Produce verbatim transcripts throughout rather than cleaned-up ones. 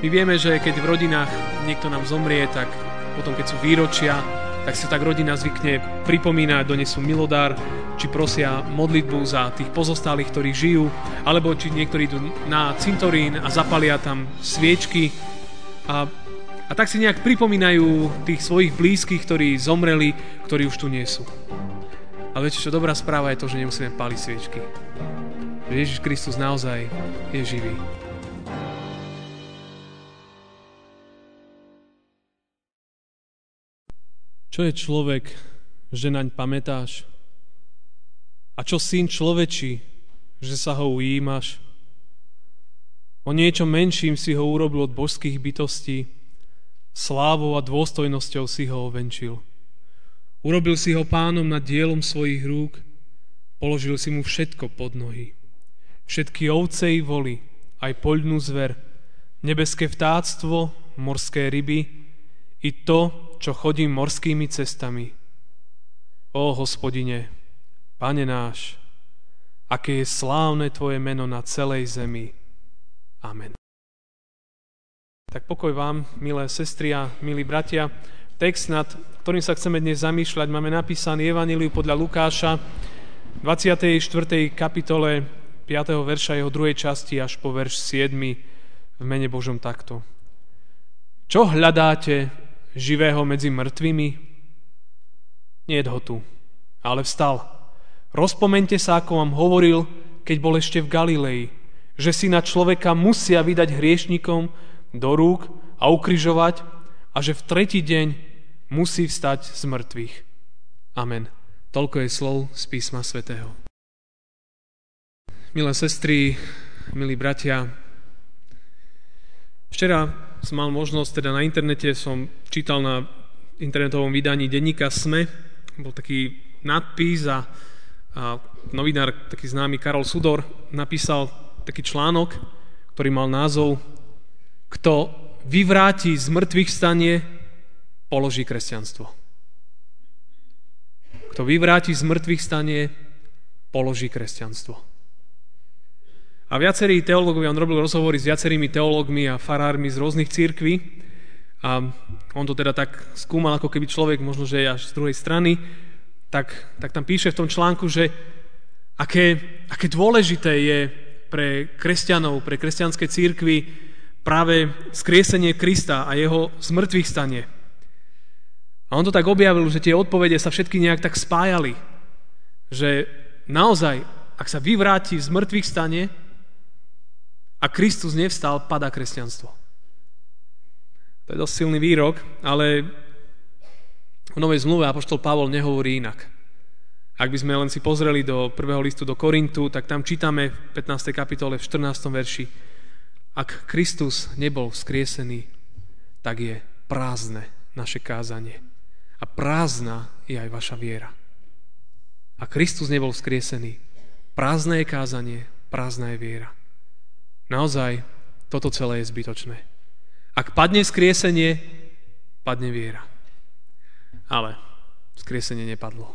My vieme, že keď v rodinách niekto nám zomrie, tak potom, keď sú výročia, tak si tak rodina zvykne pripomínať, donesú milodár, či prosia modlitbu za tých pozostalých, ktorí žijú, alebo či niektorí idú na cintorín a zapalia tam sviečky. A, a tak si nejak pripomínajú tých svojich blízkych, ktorí zomreli, ktorí už tu nie sú. Ale viete, čo dobrá správa je to, že nemusíme páliť sviečky. Že Ježiš Kristus naozaj je živý. Čo je človek, že naň pamätáš? A čo syn človečí, že sa ho ujímaš? O niečo menším si ho urobil od božských bytostí, slávou a dôstojnosťou si ho ovenčil. Urobil si ho pánom nad dielom svojich rúk, položil si mu všetko pod nohy. Všetky ovce i voly, aj poľnú zver, nebeské vtáctvo, morské ryby, i to, čo chodí morskými cestami. Ó Hospodine, Pane náš, aké je slávne Tvoje meno na celej zemi. Amen. Tak pokoj vám, milé sestry a milí bratia. Text, nad ktorým sa chceme dnes zamýšľať, máme napísaný Evanjeliu podľa Lukáša, dvadsiatej štvrtej kapitole, piateho verša jeho druhej časti až po verš siedmy v mene Božom takto. Čo hľadáte živého medzi mŕtvými? Niet ho tu, ale vstal. Rozpomeňte sa, ako vám hovoril, keď bol ešte v Galilei, že syna človeka musia vydať hriešnikom do rúk a ukrižovať a že v tretí deň musí vstať z mŕtvych. Amen. Toľko je slov z písma svätého. Milé sestry, milí bratia, včera som mal možnosť, teda na internete som čítal na internetovom vydaní denníka SME, bol taký nadpis a, a novinár, taký známy Karol Sudor, napísal taký článok, ktorý mal názov Kto vyvráti z mŕtvych stanie, položí kresťanstvo. Kto vyvráti z mŕtvych stanie, položí kresťanstvo. A viacerí teológovia, on robil rozhovory s viacerými teológmi a farármi z rôznych cirkví a on to teda tak skúmal, ako keby človek, možno, že je až z druhej strany, tak, tak tam píše v tom článku, že aké, aké dôležité je pre kresťanov, pre kresťanské cirkvi práve skriesenie Krista a jeho zmrtvých stanie. A on to tak objavil, že tie odpovede sa všetky nejak tak spájali, že naozaj, ak sa vyvráti z mŕtvych stane a Kristus nevstal, padá kresťanstvo. To je dosť silný výrok, ale v Novej zmluve apoštol Pavol nehovorí inak. Ak by sme len si pozreli do prvého listu do Korintu, tak tam čítame v pätnástej kapitole v štrnástom verši: Ak Kristus nebol vzkriesený, tak je prázdne naše kázanie. A prázdna je aj vaša viera. Ak Kristus nebol vzkriesený, prázdne je kázanie, prázdna je viera. Naozaj, toto celé je zbytočné. Ak padne vzkriesenie, padne viera. Ale vzkriesenie nepadlo.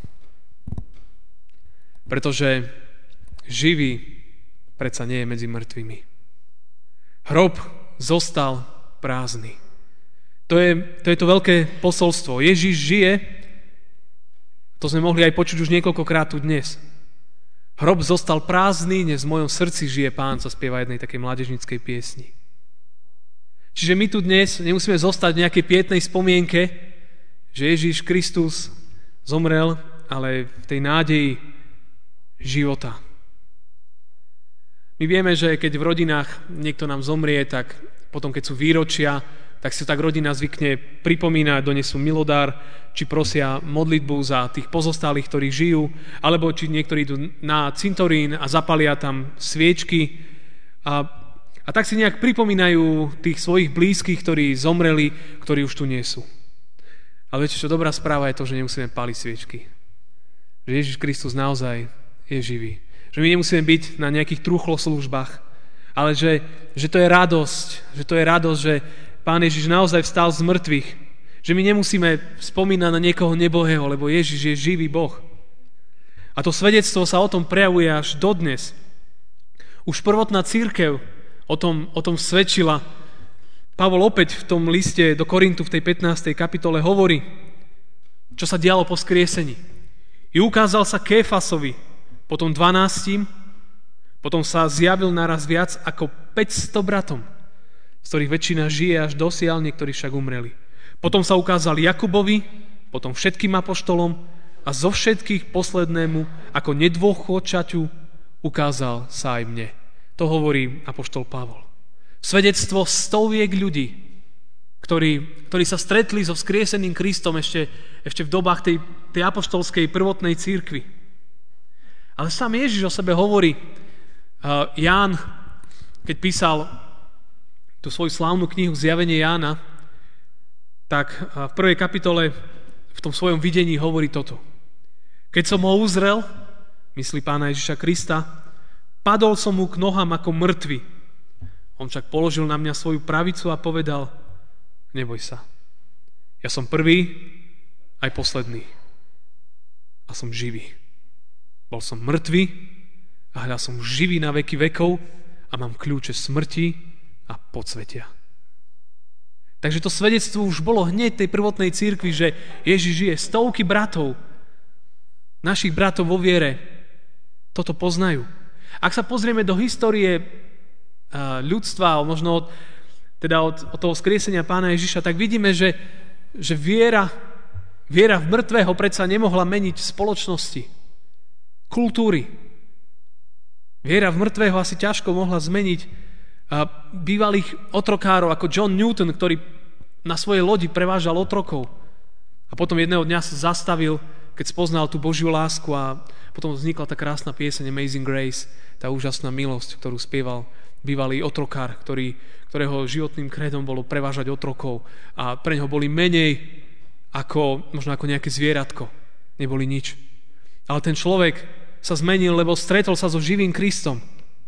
Pretože živý predsa nie je medzi mŕtvými. Hrob zostal prázdny. To je, to je to veľké posolstvo. Ježiš žije, to sme mohli aj počuť už niekoľkokrát tu dnes. Hrob zostal prázdny, dnes v mojom srdci žije Pán, sa spieva jednej takej mládežníckej piesni. Čiže my tu dnes nemusíme zostať v nejakej pietnej spomienke, že Ježiš Kristus zomrel, ale v tej nádeji života. My vieme, že keď v rodinách niekto nám zomrie, tak potom, keď sú výročia, tak si tak rodina zvykne pripomínať, donesú milodár, či prosia modlitbu za tých pozostalých, ktorí žijú, alebo či niektorí idú na cintorín a zapalia tam sviečky. A, a tak si nejak pripomínajú tých svojich blízkych, ktorí zomreli, ktorí už tu nie sú. Ale viete, čo dobrá správa je to, že nemusíme páliť sviečky. Že Ježiš Kristus naozaj je živý. Že my nemusíme byť na nejakých truchloslúžbách, ale že, že to je radosť, že to je radosť, že Pán Ježiš naozaj vstal z mŕtvych. Že my nemusíme spomínať na niekoho nebohého, lebo Ježiš je živý Boh. A to svedectvo sa o tom prejavuje až dodnes. Už prvotná cirkev o tom, o tom svedčila. Pavol opäť v tom liste do Korintu v tej pätnástej kapitole hovorí, čo sa dialo po skriesení. I ukázal sa Kéfasovi, potom dvanástim, potom sa zjavil naraz viac ako päťsto bratom, z ktorých väčšina žije až dosiaľ, niektorí však umreli. Potom sa ukázal Jakubovi, potom všetkým apoštolom a zo všetkých poslednému ako nedôchodčaťu ukázal sa aj mne. To hovorí apoštol Pavol. Svedectvo stoviek ľudí, ktorí, ktorí sa stretli so vzkrieseným Kristom ešte, ešte v dobách tej, tej apoštolskej prvotnej cirkvi. Ale sám Ježiš o sebe hovorí, uh, Ján, keď písal tú svoju slávnu knihu Zjavenie Jána, tak uh, v prvej kapitole v tom svojom videní hovorí toto. Keď som ho uzrel, myslí Pána Ježiša Krista, padol som mu k nohám ako mŕtvy. On však položil na mňa svoju pravicu a povedal, neboj sa, ja som prvý aj posledný a som živý. Bol som mŕtvy a hľa som živý na veky vekov a mám kľúče smrti a podsvetia. Takže to svedectvo už bolo hneď tej prvotnej cirkvi, že Ježiš žije. Stovky bratov, našich bratov vo viere, toto poznajú. Ak sa pozrieme do histórie ľudstva, možno od, teda od, od toho skriesenia Pána Ježiša, tak vidíme, že, že viera, viera v mŕtvého predsa nemohla meniť spoločnosti, kultúry. Viera v mŕtvého asi ťažko mohla zmeniť bývalých otrokárov ako John Newton, ktorý na svojej lodi prevážal otrokov a potom jedného dňa sa zastavil, keď spoznal tú Božiu lásku a potom vznikla tá krásna pieseň Amazing Grace, tá úžasná milosť, ktorú spieval bývalý otrokár, ktorý, ktorého životným krédom bolo prevážať otrokov a pre neho boli menej ako, možno ako nejaké zvieratko. Neboli nič. Ale ten človek sa zmenil, lebo stretol sa so živým Kristom.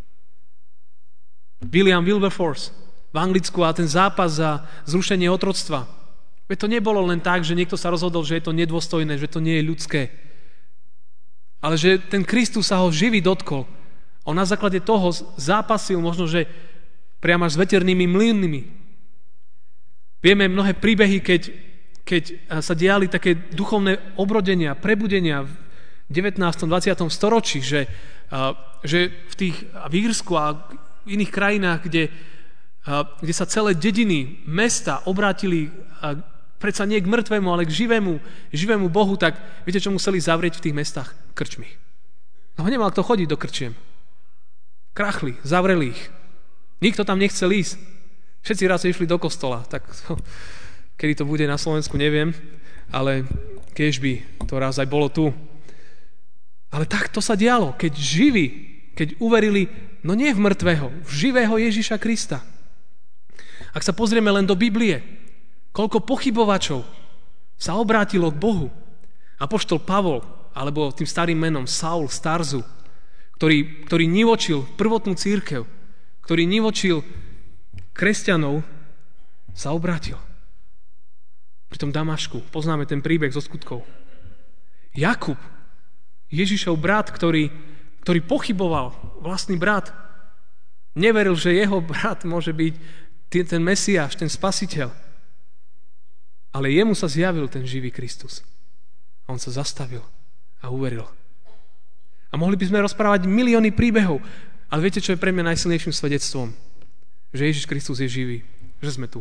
William Wilberforce v Anglicku a ten zápas za zrušenie otroctva. Veď to nebolo len tak, že niekto sa rozhodol, že je to nedôstojné, že to nie je ľudské. Ale že ten Kristus sa ho živý dotkol. On na základe toho zápasil možno, že priamo až s veternými mlynmi. Vieme mnohé príbehy, keď, keď sa diali také duchovné obrodenia, prebudenia v devätnástom dvadsiatom storočí, že, že v tých v Írsku a v iných krajinách, kde, kde sa celé dediny, mesta obrátili predsa nie k mŕtvemu, ale k živému, živému Bohu, tak viete, čo museli zavrieť v tých mestách? Krčmy. No nemal kto chodiť do krčiem. Krachli, zavreli ich. Nikto tam nechcel ísť. Všetci raz išli do kostola. Tak kedy to bude na Slovensku, neviem, ale kež by to raz aj bolo tu. Ale tak to sa dialo, keď živí, keď uverili, no nie v mŕtvého, v živého Ježiša Krista. Ak sa pozrieme len do Biblie, koľko pochybovačov sa obrátilo k Bohu. Apoštol Pavol, alebo tým starým menom Saul z Tarzu, ktorý, ktorý nivočil prvotnú cirkev, ktorý nivočil kresťanov, sa obrátil. Pri tom Damašku poznáme ten príbeh zo skutkov. Jakub, Ježišov brat, ktorý, ktorý pochyboval, vlastný brat, neveril, že jeho brat môže byť ten Mesiáš, ten Spasiteľ. Ale jemu sa zjavil ten živý Kristus. A on sa zastavil a uveril. A mohli by sme rozprávať milióny príbehov, ale viete, čo je pre mňa najsilnejším svedectvom? Že Ježiš Kristus je živý, že sme tu.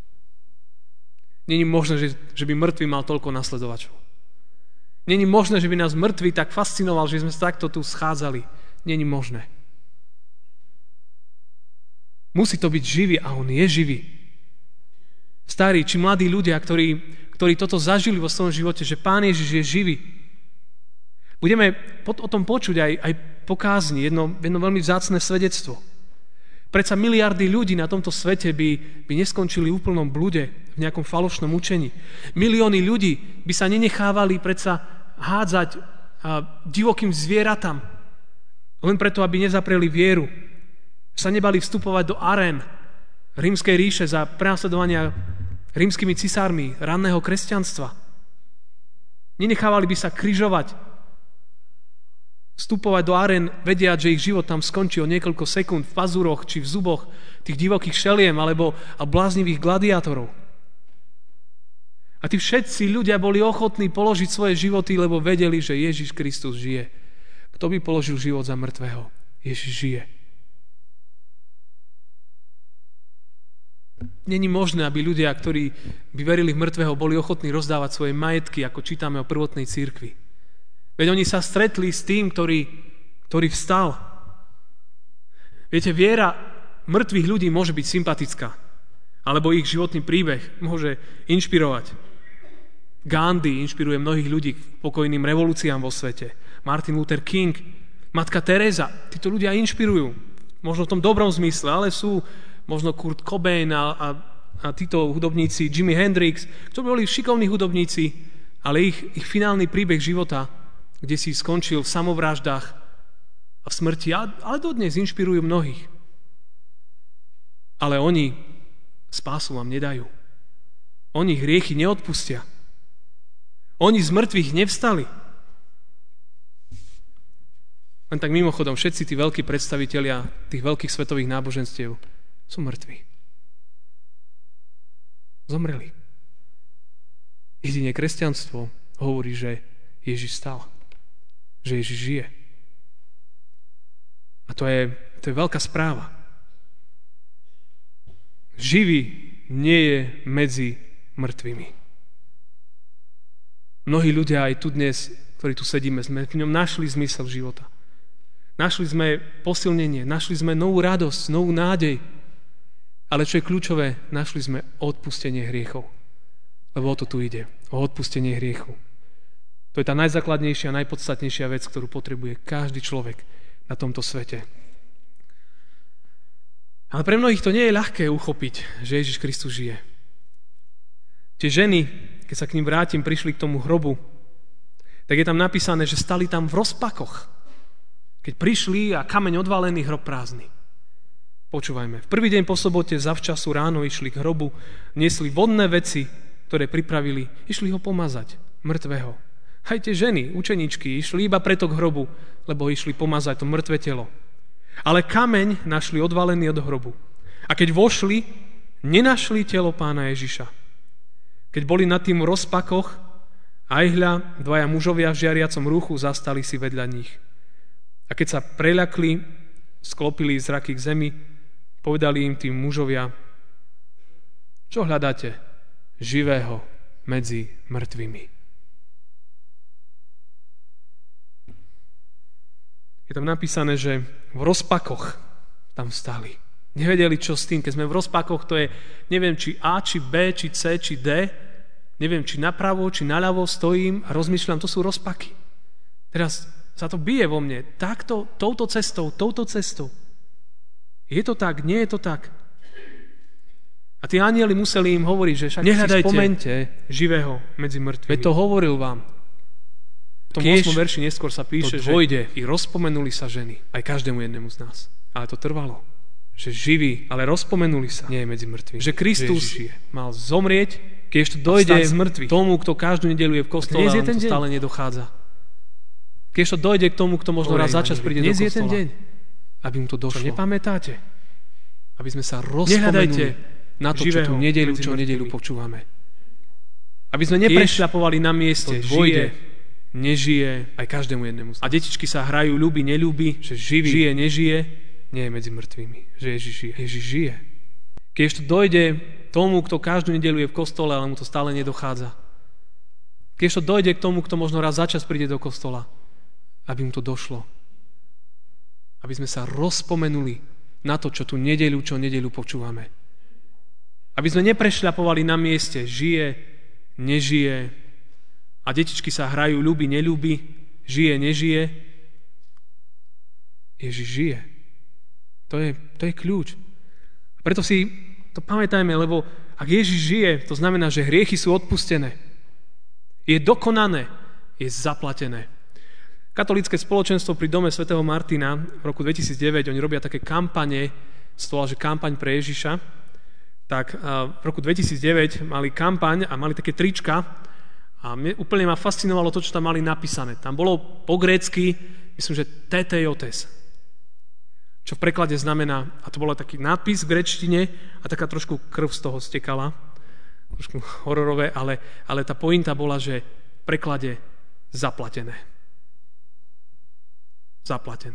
Není možné, že, že by mŕtvy mal toľko nasledovačov. Není možné, že by nás mŕtvy tak fascinoval, že sme sa takto tu schádzali. Není možné. Musí to byť živý a on je živý. Starí či mladí ľudia, ktorí, ktorí toto zažili vo svojom živote, že Pán Ježiš je živý. Budeme o tom počuť aj, aj po kázni, jedno, jedno veľmi vzácne svedectvo. Predsa miliardy ľudí na tomto svete by, by neskončili v úplnom blude, v nejakom falošnom učení. Milióny ľudí by sa nenechávali predsa hádzať a, divokým zvieratám, len preto, aby nezapreli vieru. Sa nebali vstupovať do arén rímskej ríše za prenasledovania rímskymi cisármi ranného kresťanstva. Nenechávali by sa križovať Vstupovať do arén, vediať, že ich život tam skončí o niekoľko sekúnd v pazúroch či v zuboch tých divokých šeliem alebo a bláznivých gladiátorov. A tí všetci ľudia boli ochotní položiť svoje životy, lebo vedeli, že Ježiš Kristus žije. Kto by položil život za mŕtvého? Ježiš žije. Není možné, aby ľudia, ktorí by verili v mŕtvého, boli ochotní rozdávať svoje majetky, ako čítame o prvotnej cirkvi. Veď oni sa stretli s tým, ktorý, ktorý vstal. Viete, viera mŕtvych ľudí môže byť sympatická, alebo ich životný príbeh môže inšpirovať. Gandhi inšpiruje mnohých ľudí k pokojným revolúciám vo svete. Martin Luther King, matka Teresa, títo ľudia inšpirujú. Možno v tom dobrom zmysle, ale sú možno Kurt Cobain a, a, a títo hudobníci, Jimi Hendrix, ktorí boli šikovní hudobníci, ale ich, ich finálny príbeh života, kde si skončil v samovraždách a v smrti, ale dodnes inšpirujú mnohých. Ale oni spásu vám nedajú. Oni hriechy neodpustia. Oni z mŕtvych nevstali. Len tak mimochodom, všetci tí veľkí predstavitelia tých veľkých svetových náboženstiev sú mŕtvi. Zomreli. Jedine kresťanstvo hovorí, že Ježiš stal. Že Ježiš žije. A to je, to je veľká správa. Živý nie je medzi mŕtvými. Mnohí ľudia aj tu dnes, ktorí tu sedíme, sme v ňom našli zmysel života. Našli sme posilnenie, našli sme novú radosť, novú nádej. Ale čo je kľúčové, našli sme odpustenie hriechov. Lebo o to tu ide, o odpustenie hriechu. To je tá najzákladnejšia, najpodstatnejšia vec, ktorú potrebuje každý človek na tomto svete. Ale pre mnohých to nie je ľahké uchopiť, že Ježiš Kristus žije. Tie ženy, keď sa k ním vrátim, prišli k tomu hrobu, tak je tam napísané, že stali tam v rozpakoch. Keď prišli a kameň odvalený, hrob prázdny. Počúvajme, v prvý deň po sobote zavčasu ráno išli k hrobu, niesli vodné veci, ktoré pripravili, išli ho pomazať, mŕtvého. Aj tie ženy, učeničky, išli iba preto k hrobu, lebo išli pomazať to mŕtve telo. Ale kameň našli odvalený od hrobu. A keď vošli, nenašli telo pána Ježiša. Keď boli nad tým v rozpakoch, aj hľa, dvaja mužovia v žiariacom ruchu zastali si vedľa nich. A keď sa preľakli, sklopili zraky k zemi, povedali im tým mužovia: čo hľadáte? Živého medzi mŕtvými. Je tam napísané, že v rozpakoch tam stali. Nevedeli, čo s tým. Keď sme v rozpakoch, to je, neviem, či A, či B, či C, či D. Neviem, či napravo, či naľavo stojím a rozmýšľam, to sú rozpaky. Teraz sa to bije vo mne. Takto, touto cestou, touto cestou. Je to tak? Nie je to tak? A tí anjeli museli im hovoriť, že však si spomente živého medzi mŕtvými. Veď to hovoril vám. V tom ôsmom verši neskôr sa píše, že i rozpomenuli sa ženy, aj každému jednému z nás. Ale to trvalo. Že živí, ale rozpomenuli sa, nie je medzi mŕtvými. Že Kristus že mal zomrieť, keď ešte dojde tomu, kto každú nedeľu je v kostole, a on to stále nedochádza. Keď ešte dojde k tomu, kto možno raz za čas príde do kostola. Dnes je ten deň, aby mu to došlo. Čo nepamätáte? Aby sme sa rozpomenuli na to, čo tu nedeľu, čo nedeľu počúvame. Aby sme neprešľapovali na mieste, žije, nežije, aj každému jednému. A detičky sa hrajú, ľúbi, neľúbi, že živý, žije, nežije, nie je medzi mŕtvými, že Ježiš žije. Ježiš žije. Keď ešte dojde tomu, kto každú nedeľu je v kostole, ale mu to stále nedochádza. Keď ešte dojde k tomu, kto možno raz za čas príde do kostola, aby mu to došlo. Aby sme sa rozpomenuli na to, čo tu nedeľu, čo nedeľu počúvame. Aby sme neprešľapovali na mieste, žije, nežije, a detičky sa hrajú, ľúbi, neľúbi, žije, nežije. Ježiš žije. To je, to je kľúč. A preto si to pamätajme, lebo ak Ježiš žije, to znamená, že hriechy sú odpustené. Je dokonané, je zaplatené. Katolícke spoločenstvo pri dome svätého Martina v roku dvetisícdeväť, oni robia také kampane, z toho, že kampaň pre Ježiša, tak v roku dvetisícdeväť mali kampaň a mali také trička. A mne, úplne ma fascinovalo to, čo tam mali napísané. Tam bolo po grécky, myslím, že tetejotes, čo v preklade znamená, a to bol taký nápis v gréčtine a taká trošku krv z toho stekala, trošku hororové, ale, ale tá pointa bola, že v preklade zaplatené. Zaplatené.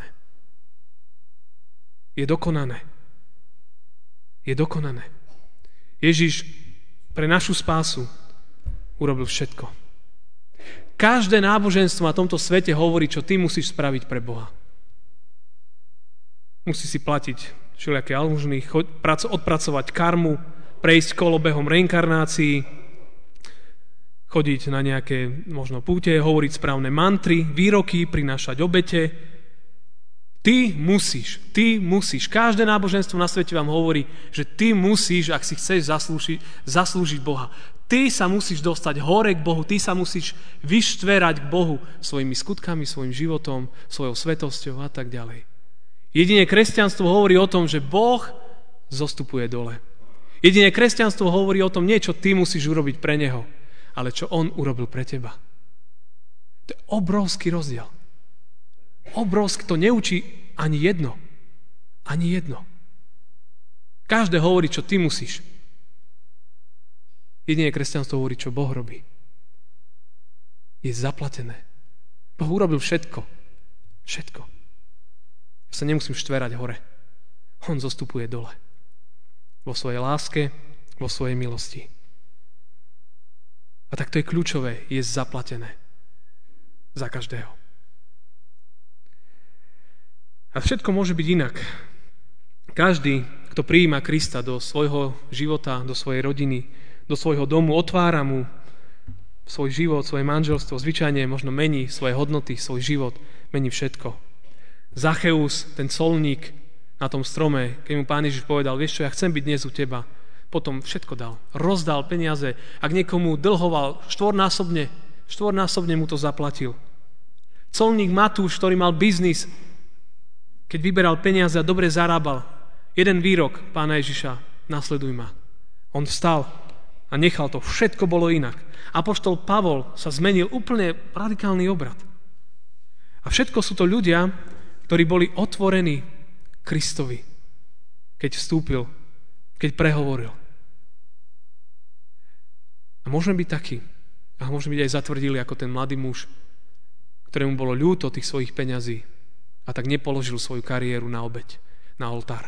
Je dokonané. Je dokonané. Ježiš pre našu spásu urobil všetko. Každé náboženstvo na tomto svete hovorí, čo ty musíš spraviť pre Boha. Musíš si platiť všelijaké almužny, odpracovať karmu, prejsť kolobehom reinkarnácií, chodiť na nejaké možno púte, hovoriť správne mantry, výroky, prinášať obete. Ty musíš, ty musíš. Každé náboženstvo na svete vám hovorí, že ty musíš, ak si chceš zaslúžiť, zaslúžiť Boha. Ty sa musíš dostať hore k Bohu, ty sa musíš vyštverať k Bohu svojimi skutkami, svojim životom, svojou svetosťou a tak ďalej. Jedine kresťanstvo hovorí o tom, že Boh zostupuje dole. Jedine kresťanstvo hovorí o tom, nie čo ty musíš urobiť pre Neho, ale čo On urobil pre teba. To je obrovský rozdiel. Obrovský, to neučí ani jedno. Ani jedno. Každé hovorí, čo ty musíš. Jedine kresťanstvo hovorí, čo Boh robí. Je zaplatené. Boh urobil všetko. Všetko. Ja sa nemusím štverať hore. On zostupuje dole. Vo svojej láske, vo svojej milosti. A tak to je kľúčové. Je zaplatené. Za každého. A všetko môže byť inak. Každý, kto prijíma Krista do svojho života, do svojej rodiny, do svojho domu, otvára mu svoj život, svoje manželstvo, zvyčajne možno mení svoje hodnoty, svoj život, mení všetko. Zacheus, ten colník na tom strome, keď mu Pán Ježiš povedal, vieš čo, ja chcem byť dnes u teba, potom všetko dal. Rozdal peniaze, ak niekomu dlhoval štvornásobne, štvornásobne mu to zaplatil. Colník Matúš, ktorý mal biznis, keď vyberal peniaze a dobre zarábal, jeden výrok Pána Ježiša, nasleduj ma. On vstal a nechal to. Všetko bolo inak. Apoštol Pavol sa zmenil úplne radikálny obrad. A všetko sú to ľudia, ktorí boli otvorení Kristovi, keď vstúpil, keď prehovoril. A môžeme byť takí. A môžeme byť aj zatvrdili ako ten mladý muž, ktorému bolo ľúto tých svojich peňazí a tak nepoložil svoju kariéru na obeť, na oltár.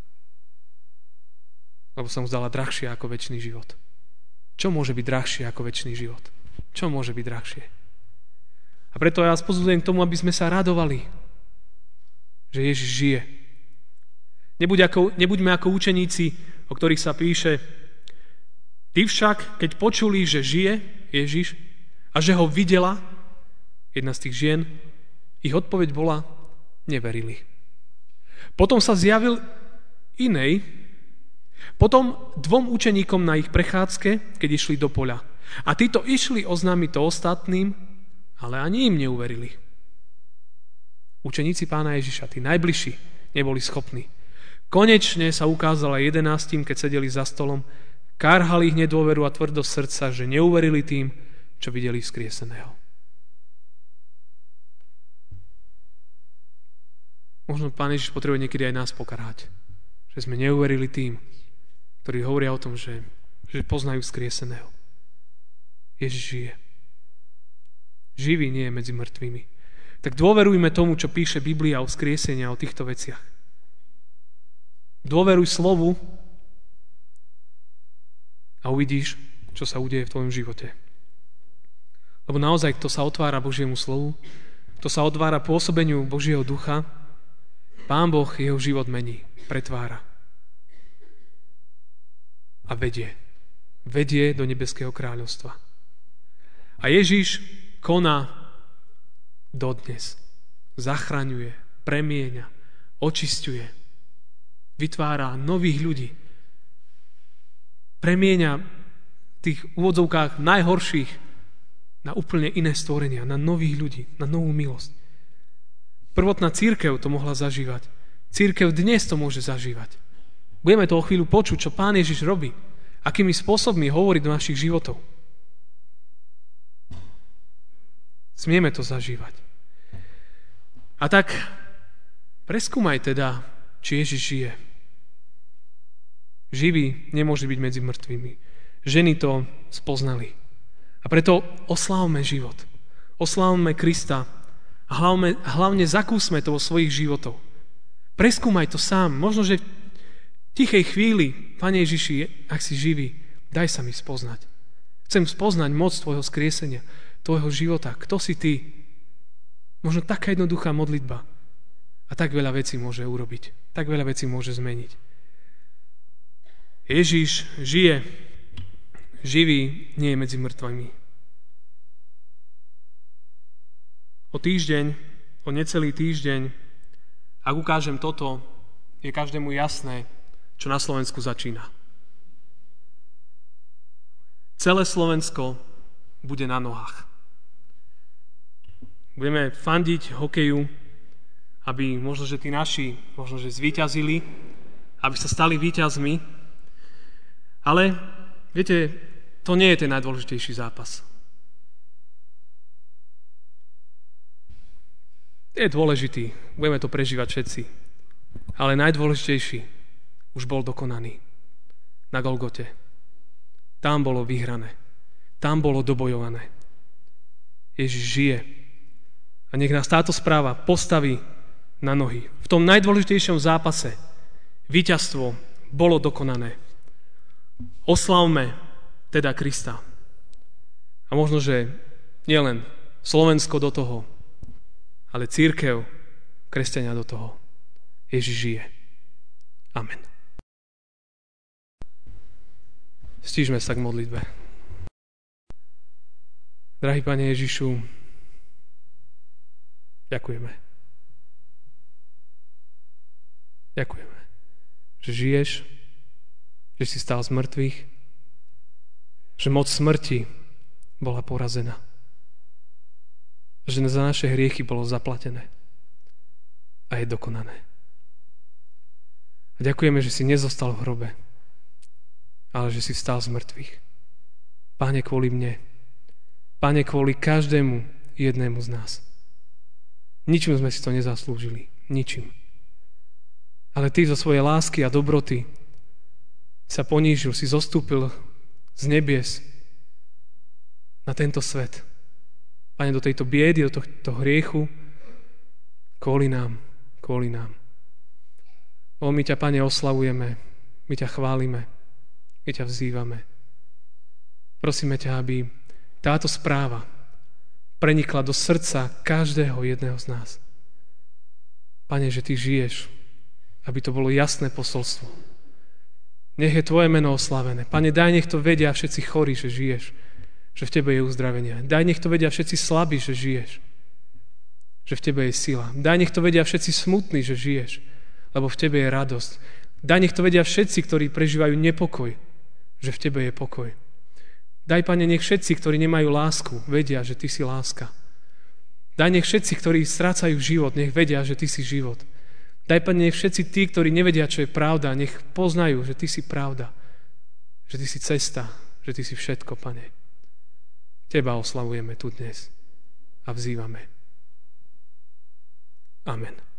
Lebo sa mu zdala drahšia ako večný život. Čo môže byť drahšie ako večný život? Čo môže byť drahšie? A preto ja vás pozbudujem k tomu, aby sme sa radovali, že Ježiš žije. Nebuď ako, nebuďme ako učeníci, o ktorých sa píše, tí však, keď počuli, že žije Ježiš a že ho videla jedna z tých žien, ich odpoveď bola, neverili. Potom sa zjavil inej, potom dvom učeníkom na ich prechádzke, keď išli do poľa. A títo išli oznámiť to ostatným, ale ani im neuverili. Učeníci Pána Ježiša, tí najbližší, neboli schopní. Konečne sa ukázala jedenástim, keď sedeli za stolom, kárhali ich nedôveru a tvrdosť srdca, že neuverili tým, čo videli vzkrieseného. Možno Pán Ježiš potrebuje niekedy aj nás pokarhať, že sme neuverili tým, ktorí hovoria o tom, že, že poznajú vzkrieseného. Ježiš žije. Živý nie je medzi mŕtvými. Tak dôverujme tomu, čo píše Biblia o vzkriesení a o týchto veciach. Dôveruj slovu a uvidíš, čo sa udeje v tvojom živote. Lebo naozaj, kto sa otvára Božiemu slovu, kto sa otvára pôsobeniu Božieho ducha, Pán Boh jeho život mení, pretvára. A vedie. Vedie do nebeského kráľovstva. A Ježiš koná dodnes. Zachraňuje, premieňa, očisťuje, vytvára nových ľudí. Premieňa v tých úvodzovkách najhorších na úplne iné stvorenia, na nových ľudí, na novú milosť. Prvotná cirkev to mohla zažívať. Cirkev dnes to môže zažívať. Budeme to o chvíľu počuť, čo Pán Ježiš robí, akými spôsobmi hovorí do našich životov. Smieme to zažívať. A tak preskúmaj teda, či Ježiš žije. Živý nemôže byť medzi mŕtvými. Ženy to spoznali. A preto oslávme život. Oslávme Krista a hlavne, hlavne zakúsme to vo svojich životoch. Preskúmaj to sám. Možno, že v tichej chvíli, Pane Ježiši, ak si živý, daj sa mi spoznať. Chcem spoznať moc tvojho skriesenia, tvojho života. Kto si ty? Možno taká jednoduchá modlitba. A tak veľa vecí môže urobiť. Tak veľa vecí môže zmeniť. Ježiš žije. Živý nie je medzi mŕtvými. O týždeň, o necelý týždeň, ak ukážem toto, je každému jasné, čo na Slovensku začína. Celé Slovensko bude na nohách. Budeme fandiť hokeju, aby možno, že tí naši, možno, že zvíťazili, aby sa stali víťazmi. Ale, viete, to nie je ten najdôležitejší zápas. Je dôležitý, budeme to prežívať všetci. Ale najdôležitejší už bol dokonaný. Na Golgote. Tam bolo vyhrané. Tam bolo dobojované. Ježiš žije. A nech nás táto správa postaví na nohy. V tom najdôležitejšom zápase víťazstvo bolo dokonané. Oslavme teda Krista. A možno, že nielen Slovensko do toho, ale cirkev, kresťania do toho. Ježiš žije. Amen. Stížme sa k modlitbe. Drahý Pane Ježišu, ďakujeme. Ďakujeme, že žiješ, že si stál z mŕtvych, že moc smrti bola porazená, že za naše hriechy bolo zaplatené a je dokonané. A ďakujeme, že si nezostal v hrobe, ale že si vstal z mŕtvych. Páne, kvôli mne, Páne, kvôli každému jednému z nás. Ničím sme si to nezaslúžili, ničím. Ale Ty zo svojej lásky a dobroty sa ponížil, si zostúpil z nebies na tento svet. Pane, do tejto biedy, do tohto hriechu, kvôli nám, kvôli nám. O, my ťa, Pane, oslavujeme, my ťa chválime, my ťa vzývame. Prosíme ťa, aby táto správa prenikla do srdca každého jedného z nás. Pane, že Ty žiješ, aby to bolo jasné posolstvo. Nech je Tvoje meno oslavené. Pane, daj, nech to vedia všetci chorí, že žiješ, že v Tebe je uzdravenie. Daj, nech to vedia všetci slabí, že žiješ, že v Tebe je sila. Daj, nech to vedia všetci smutní, že žiješ, lebo v Tebe je radosť. Daj, nech to vedia všetci, ktorí prežívajú nepokoj, že v Tebe je pokoj. Daj, Pane, nech všetci, ktorí nemajú lásku, vedia, že Ty si láska. Daj, nech všetci, ktorí strácajú život, nech vedia, že Ty si život. Daj, Pane, nech všetci tí, ktorí nevedia, čo je pravda, nech poznajú, že Ty si pravda, že Ty si cesta, že Ty si všetko, Pane. Teba oslavujeme tu dnes a vzývame. Amen.